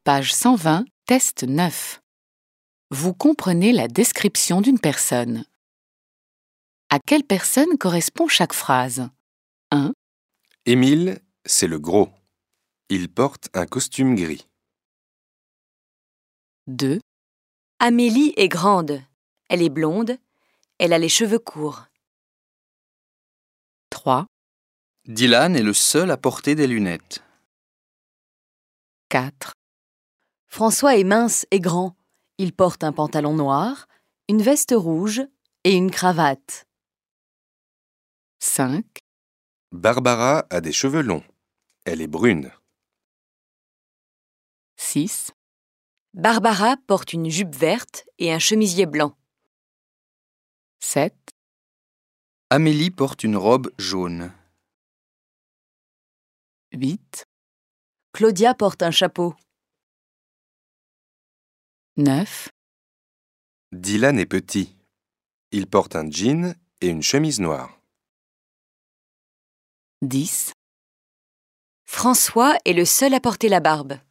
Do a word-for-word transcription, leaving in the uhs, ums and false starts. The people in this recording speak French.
Page cent vingt, test neuf. Vous comprenez la description d'une personne. À quelle personne correspond chaque phrase? un. Émile, c'est le gros. Il porte un costume gris. deux. Amélie est grande. Elle est blonde. Elle a les cheveux courts. trois. Dylan est le seul à porter des lunettes. quatre. François est mince et grand. Il porte un pantalon noir, une veste rouge et une cravate. cinq. Barbara a des cheveux longs. Elle est brune. six. Barbara porte une jupe verte et un chemisier blanc. sept. Amélie porte une robe jaune. huit. Claudia porte un chapeau. neuf. Dylan est petit. Il porte un jean et une chemise noire. dix. François est le seul à porter la barbe.